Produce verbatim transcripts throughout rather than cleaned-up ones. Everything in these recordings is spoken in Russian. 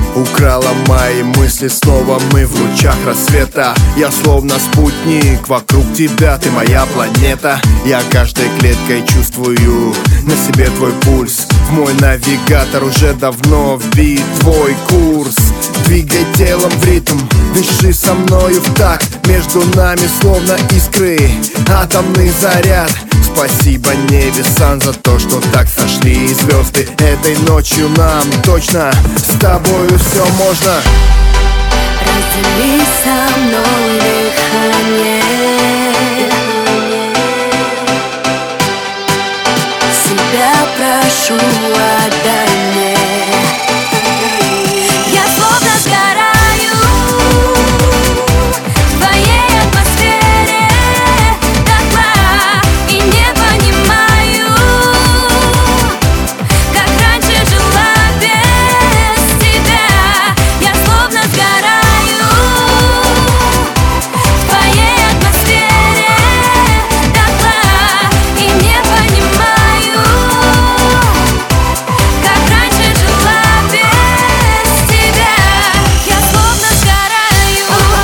украла мои мысли. Снова мы в лучах рассвета. Я словно спутник, вокруг тебя, ты моя планета. Я каждой клеткой чувствую на себе твой пульс. В мой навигатор уже давно вбит твой курс. Двигай телом в ритм, дыши со мною в такт. Между нами словно искры, атомный заряд. Спасибо небесам за то, что так сошли звезды. Этой ночью нам точно с тобою все можно. Раздели со мной дыхание, себя прошу, отдай мне. Я словно сгораю в твоей атмосфере дотла и не понимаю, как раньше жила без тебя. Я словно сгораю в твоей атмосфере дотла и не понимаю, как раньше жила без тебя. Я словно сгораю.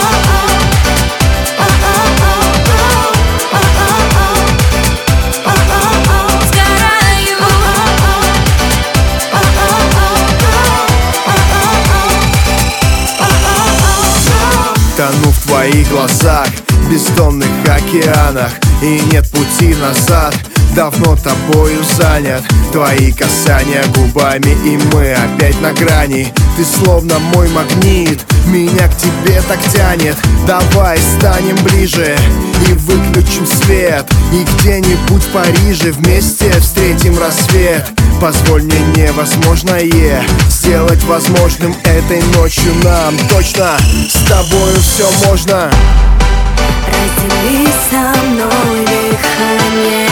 Тону в твоих глазах, бездонных океанах, и нет пути назад. Давно тобою занят, твои касания губами, и мы опять на грани. Ты словно мой магнит, меня к тебе так тянет. Давай станем ближе и выключим свет, и где-нибудь в Париже вместе встретим рассвет. Позволь мне невозможное сделать возможным. Этой ночью нам точно с тобою все можно. Раздели со мной дыхание,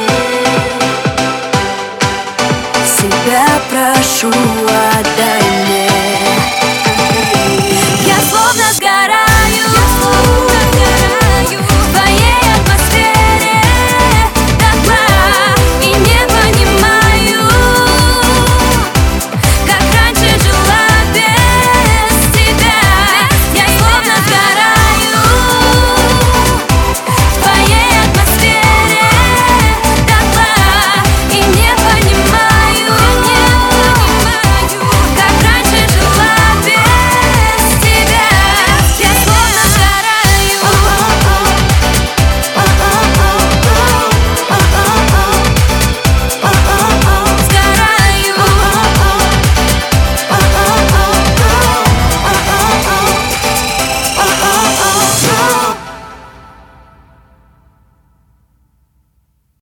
себя прошу, отдай мне.